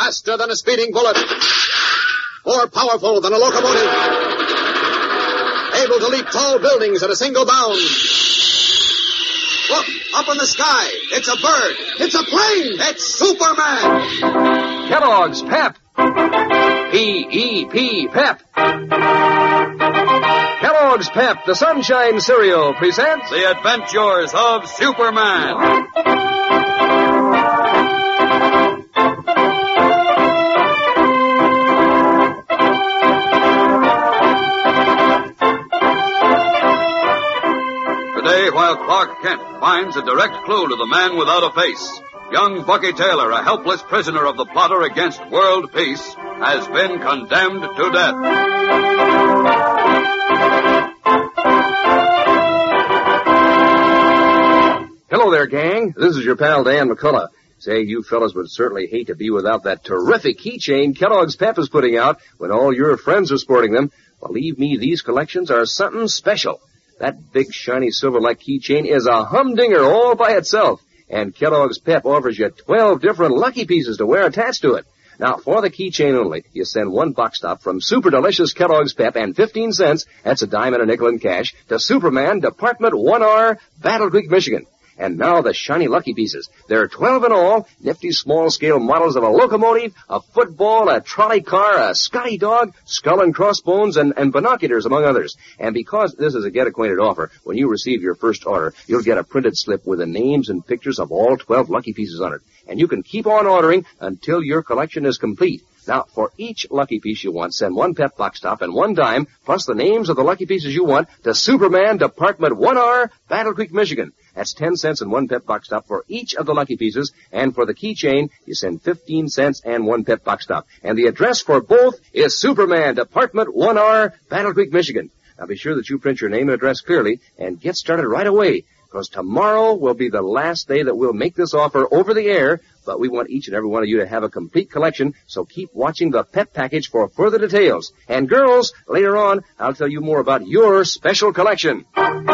Faster than a speeding bullet. More powerful than a locomotive. Able to leap tall buildings at a single bound. Look, up in the sky. It's a bird. It's a plane. It's Superman. Kellogg's Pep. P-E-P, Pep. Kellogg's Pep, the Sunshine Cereal, presents The Adventures of Superman. Today, while Clark Kent finds a direct clue to the man without a face, young Bucky Taylor, a helpless prisoner of the plotter against world peace, has been condemned to death. Hello there, gang. This is your pal Dan McCullough. Say, you fellas would certainly hate to be without that terrific keychain Kellogg's Pep is putting out when all your friends are sporting them. Believe me, these collections are something special. That big, shiny, silver-like keychain is a humdinger all by itself. And Kellogg's Pep offers you 12 different lucky pieces to wear attached to it. Now, for the keychain only, you send one box top from Super Delicious Kellogg's Pep and 15 cents, that's a dime and a nickel in cash, to Superman, Department 1R, Battle Creek, Michigan. And now the shiny lucky pieces. There are 12 in all, nifty small-scale models of a locomotive, a football, a trolley car, a Scotty dog, skull and crossbones, and binoculars, among others. And because this is a get-acquainted offer, when you receive your first order, you'll get a printed slip with the names and pictures of all 12 lucky pieces on it. And you can keep on ordering until your collection is complete. Now, for each lucky piece you want, send one Pep box top and one dime, plus the names of the lucky pieces you want, to Superman, Department 1R, Battle Creek, Michigan. That's 10 cents and one Pep box top for each of the lucky pieces. And for the keychain, you send 15 cents and one Pep box top. And the address for both is Superman, Department 1R, Battle Creek, Michigan. Now, be sure that you print your name and address clearly and get started right away, because tomorrow will be the last day that we'll make this offer over the air, but we want each and every one of you to have a complete collection, so keep watching the Pep package for further details. And girls, later on, I'll tell you more about your special collection. And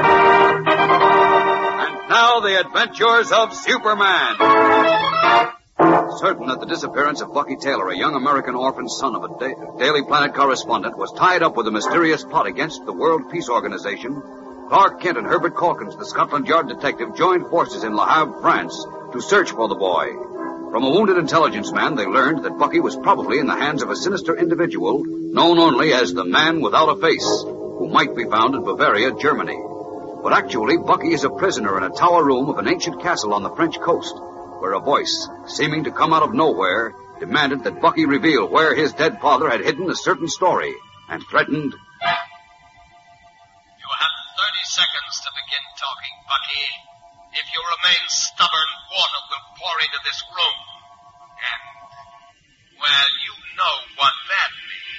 now, the Adventures of Superman. Certain that the disappearance of Bucky Taylor, a young American orphan son of a Daily Planet correspondent, was tied up with a mysterious plot against the World Peace Organization, Clark Kent and Herbert Calkins, the Scotland Yard detective, joined forces in Le Havre, France, to search for the boy. From a wounded intelligence man, they learned that Bucky was probably in the hands of a sinister individual known only as the Man Without a Face, who might be found in Bavaria, Germany. But actually, Bucky is a prisoner in a tower room of an ancient castle on the French coast, where a voice, seeming to come out of nowhere, demanded that Bucky reveal where his dead father had hidden a certain story, and threatened... You have 30 seconds to begin talking, Bucky. If you remain stubborn, water will pour into this room. And, well, you know what that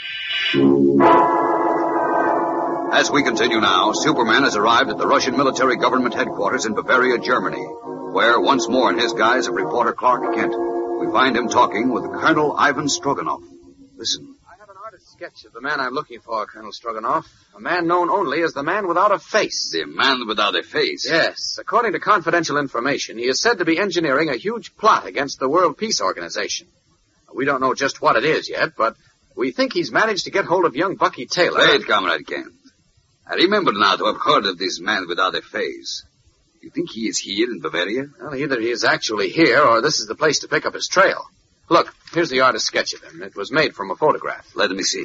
means. As we continue now, Superman has arrived at the Russian military government headquarters in Bavaria, Germany, where, once more in his guise of reporter Clark Kent, we find him talking with Colonel Ivan Stroganoff. Listen. I have an artist's sketch of the man I'm looking for, Colonel Stroganoff. A man known only as the Man Without a Face. The Man Without a Face? Yes. According to confidential information, he is said to be engineering a huge plot against the World Peace Organization. We don't know just what it is yet, but we think he's managed to get hold of young Bucky Taylor. Wait, Comrade Kent. I remember now to have heard of this Man Without a Face. You think he is here in Bavaria? Well, either he is actually here, or this is the place to pick up his trail. Look, here's the artist's sketch of him. It was made from a photograph. Let me see.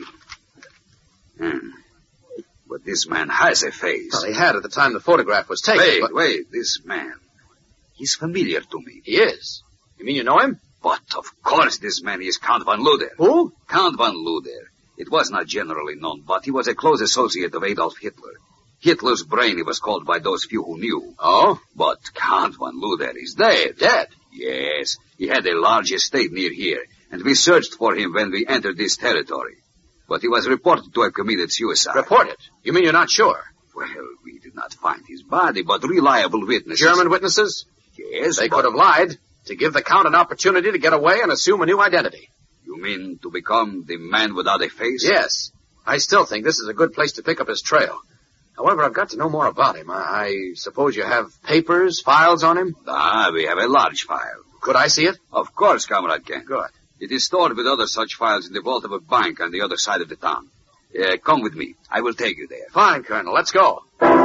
But this man has a face. Well, he had at the time the photograph was taken. Wait, this man. He's familiar to me. He is? You mean you know him? But, of course, this man is Count von Luder. Who? Count von Luder. It was not generally known, but he was a close associate of Adolf Hitler. Hitler's brain, he was called by those few who knew. Oh? But Count von Luder is dead. Dead? Yes. He had a large estate near here, and we searched for him when we entered this territory. But he was reported to have committed suicide. Reported? You mean you're not sure? Well, we did not find his body, but reliable witnesses. German witnesses? Yes, They could have lied to give the Count an opportunity to get away and assume a new identity. You mean to become the Man Without a Face? Yes. I still think this is a good place to pick up his trail. However, I've got to know more about him. I suppose you have papers, files on him? We have a large file. Could I see it? Of course, Comrade Kent. Good. It is stored with other such files in the vault of a bank on the other side of the town. Come with me. I will take you there. Fine, Colonel. Let's go.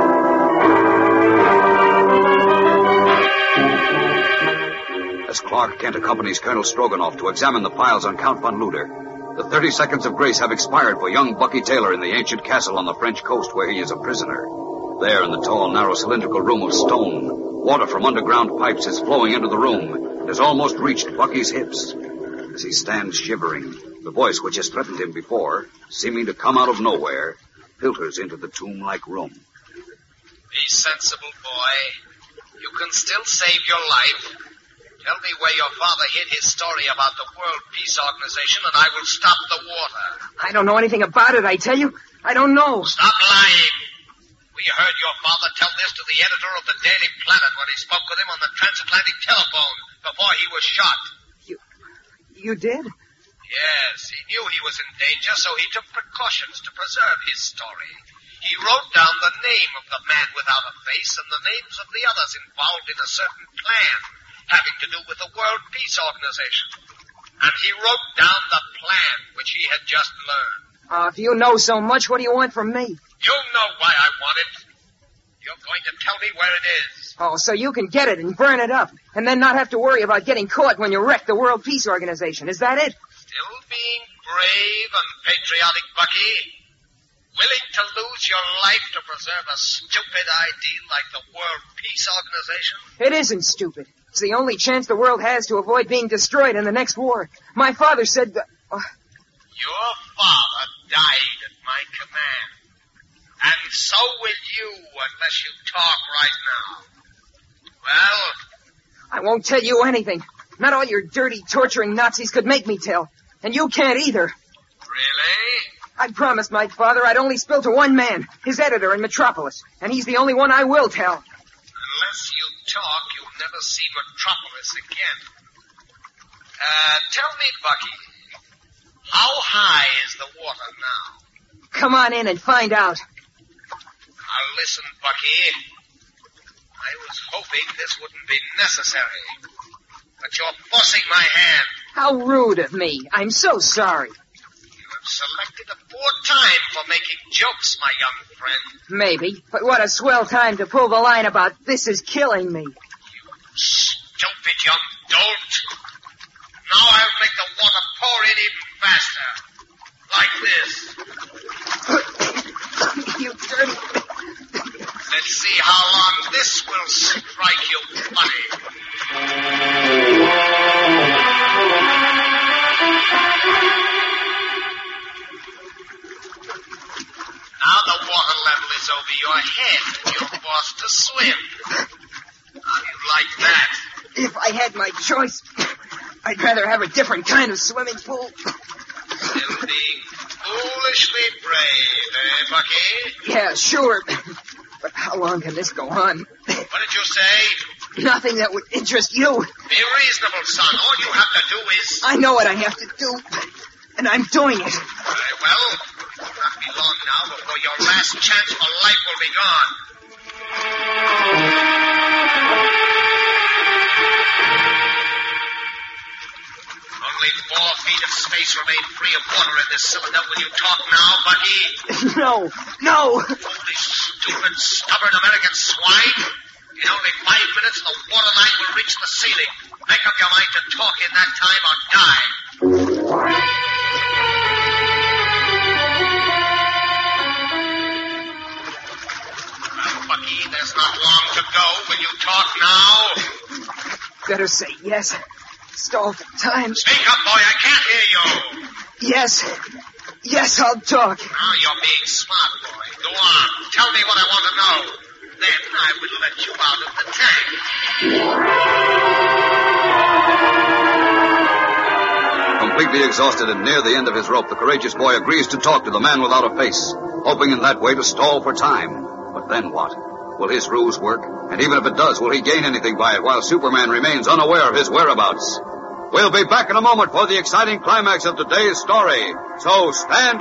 As Clark Kent accompanies Colonel Stroganoff to examine the files on Count von Luder, the 30 seconds of grace have expired for young Bucky Taylor in the ancient castle on the French coast where he is a prisoner. There in the tall, narrow, cylindrical room of stone, water from underground pipes is flowing into the room and has almost reached Bucky's hips. As he stands shivering, the voice which has threatened him before, seeming to come out of nowhere, filters into the tomb-like room. Be sensible, boy. You can still save your life. Tell me where your father hid his story about the World Peace Organization, and I will stop the water. I don't know anything about it, I tell you. I don't know. Stop lying. We heard your father tell this to the editor of the Daily Planet when he spoke with him on the transatlantic telephone before he was shot. You did? Yes, he knew he was in danger, so he took precautions to preserve his story. He wrote down the name of the man without a face and the names of the others involved in a certain plan having to do with the World Peace Organization. And he wrote down the plan which he had just learned. If you know so much, what do you want from me? You know why I want it. You're going to tell me where it is. Oh, so you can get it and burn it up, and then not have to worry about getting caught when you wreck the World Peace Organization. Is that it? Still being brave and patriotic, Bucky? Willing to lose your life to preserve a stupid idea like the World Peace Organization? It isn't stupid. It's the only chance the world has to avoid being destroyed in the next war. My father said that... Your father died at my command. And so will you unless you talk right now. Well? I won't tell you anything. Not all your dirty, torturing Nazis could make me tell. And you can't either. Really? I promised my father I'd only spill to one man, his editor in Metropolis. And he's the only one I will tell. Unless you talk, you'll never see Metropolis again. Tell me, Bucky, how high is the water now? Come on in and find out. Now listen, Bucky. I was hoping this wouldn't be necessary. But you're forcing my hand. How rude of me. I'm so sorry. You have selected a poor time for making jokes, my young friend. Maybe, but what a swell time to pull the line about this is killing me. You stupid young dolt. Now I'll make the water pour in even faster. Like this. You dirty... Let's see how long this will strike you, buddy. Now the water level is over your head and you're forced to swim. How do you like that? If I had my choice, I'd rather have a different kind of swimming pool. Still being foolishly brave, eh, Bucky? Yeah, sure. But how long can this go on? What did you say? Nothing that would interest you. Be reasonable, son. All you have to do is... I know what I have to do, and I'm doing it. Very well. It'll not be long now before your last chance for life will be gone. Only 4 feet of space remain free of water in this cylinder. Will you talk now, Bucky? No. Foolish, stupid, stubborn American swine. In only 5 minutes, the water line will reach the ceiling. Make up your mind to talk in that time or die. Well, Bucky, there's not long to go. Will you talk now? Better say yes. Stall for time. Speak up, boy. I can't hear you. Yes, I'll talk. Now you're being smart, boy. Go on. Tell me what I want to know. Then I will let you out of the tank. Completely exhausted and near the end of his rope, the courageous boy agrees to talk to the man without a face, hoping in that way to stall for time. But then what? Will his ruse work? And even if it does, will he gain anything by it while Superman remains unaware of his whereabouts? We'll be back in a moment for the exciting climax of today's story. So stand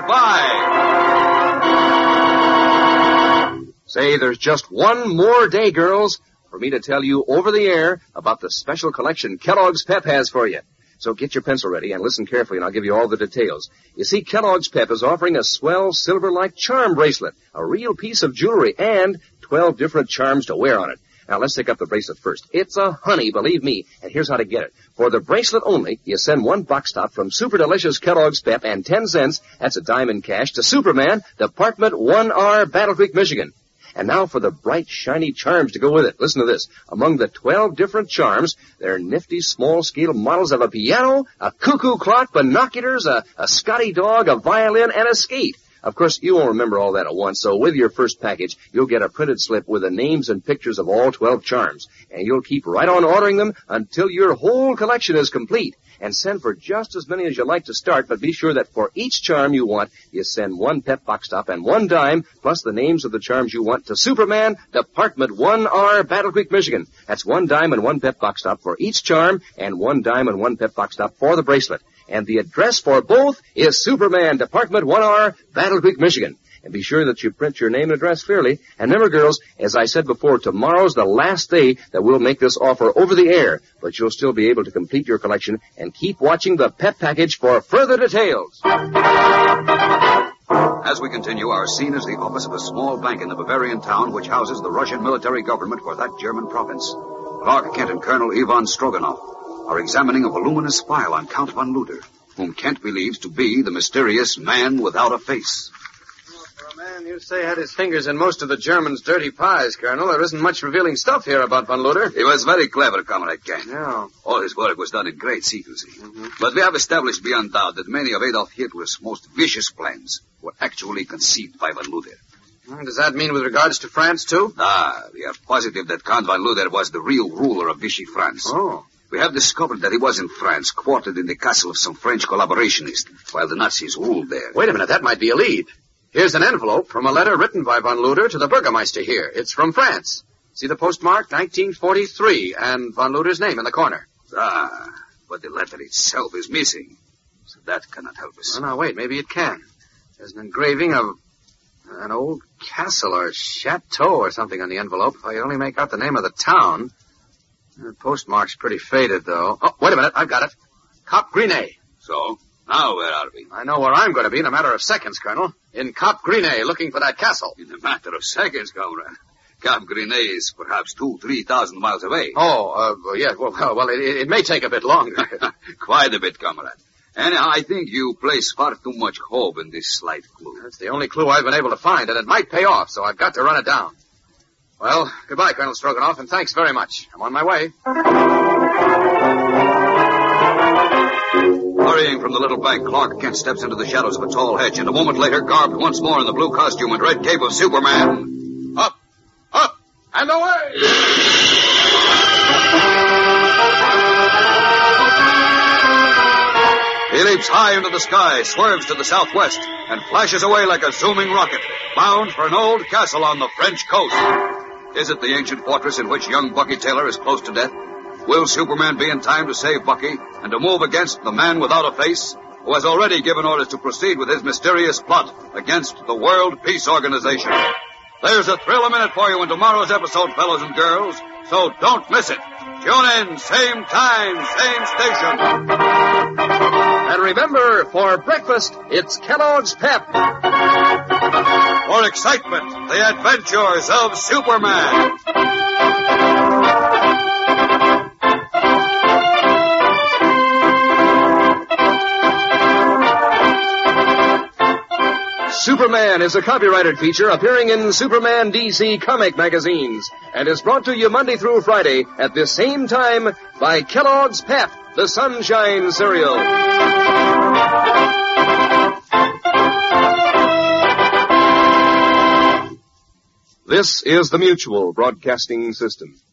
by. Say, there's just one more day, girls, for me to tell you over the air about the special collection Kellogg's Pep has for you. So get your pencil ready and listen carefully, and I'll give you all the details. You see, Kellogg's Pep is offering a swell silver-like charm bracelet, a real piece of jewelry, and 12 different charms to wear on it. Now, let's take up the bracelet first. It's a honey, believe me, and here's how to get it. For the bracelet only, you send one box top from Super Delicious Kellogg's Pep and 10 cents, that's a dime in cash, to Superman, Department 1R, Battle Creek, Michigan. And now for the bright, shiny charms to go with it. Listen to this. Among the 12 different charms, there are nifty, small-scale models of a piano, a cuckoo clock, binoculars, a Scotty dog, a violin, and a skate. Of course, you won't remember all that at once, so with your first package, you'll get a printed slip with the names and pictures of all 12 charms. And you'll keep right on ordering them until your whole collection is complete. And send for just as many as you like to start, but be sure that for each charm you want, you send one Pep box top and one dime, plus the names of the charms you want, to Superman, Department 1R, Battle Creek, Michigan. That's one dime and one Pep box top for each charm, and one dime and one Pep box top for the bracelet. And the address for both is Superman, Department 1R, Battle Creek, Michigan. And be sure that you print your name and address clearly. And remember, girls, as I said before, tomorrow's the last day that we'll make this offer over the air. But you'll still be able to complete your collection and keep watching the Pep package for further details. As we continue, our scene is the office of a small bank in the Bavarian town which houses the Russian military government for that German province. Clark Kent and Colonel Ivan Stroganoff are examining a voluminous file on Count von Luther, whom Kent believes to be the mysterious man without a face. Man, you say had his fingers in most of the Germans' dirty pies, Colonel. There isn't much revealing stuff here about von Luther. He was very clever, Comrade Kent. Yeah. All his work was done in great secrecy. But we have established beyond doubt that many of Adolf Hitler's most vicious plans were actually conceived by von Luther. Does that mean with regards to France, too? We are positive that Count von Luther was the real ruler of Vichy France. Oh. We have discovered that he was in France, quartered in the castle of some French collaborationists, while the Nazis ruled there. Wait a minute, that might be a lead. Here's an envelope from a letter written by von Luther to the Burgermeister here. It's from France. See the postmark? 1943, and von Luther's name in the corner. But the letter itself is missing, so that cannot help us. Oh, now, wait, maybe it can. There's an engraving of an old castle or chateau or something on the envelope. If I could only make out the name of the town. The postmark's pretty faded, though. Oh, wait a minute, I've got it. Cap Grinet. So, now where are we? I know where I'm going to be in a matter of seconds, Colonel. In Cap Grinet, looking for that castle. In a matter of seconds, Comrade. Cap Grinet is perhaps 2,000-3,000 miles away. Yeah, well, it may take a bit longer. Quite a bit, Comrade. Anyhow, I think you place far too much hope in this slight clue. That's the only clue I've been able to find, and it might pay off, so I've got to run it down. Well, goodbye, Colonel Stroganoff, and thanks very much. I'm on my way. Hurrying from the little bank, Clark Kent steps into the shadows of a tall hedge, and a moment later, garbed once more in the blue costume and red cape of Superman. Up, and away! He leaps high into the sky, swerves to the southwest, and flashes away like a zooming rocket, bound for an old castle on the French coast. Is it the ancient fortress in which young Bucky Taylor is close to death? Will Superman be in time to save Bucky and to move against the man without a face, who has already given orders to proceed with his mysterious plot against the World Peace Organization? There's a thrill a minute for you in tomorrow's episode, fellows and girls, so don't miss it. Tune in, same time, same station. And remember, for breakfast, it's Kellogg's Pep. For excitement, the adventures of Superman. Superman is a copyrighted feature appearing in Superman DC comic magazines and is brought to you Monday through Friday at this same time by Kellogg's Pep, the Sunshine Cereal. This is the Mutual Broadcasting System.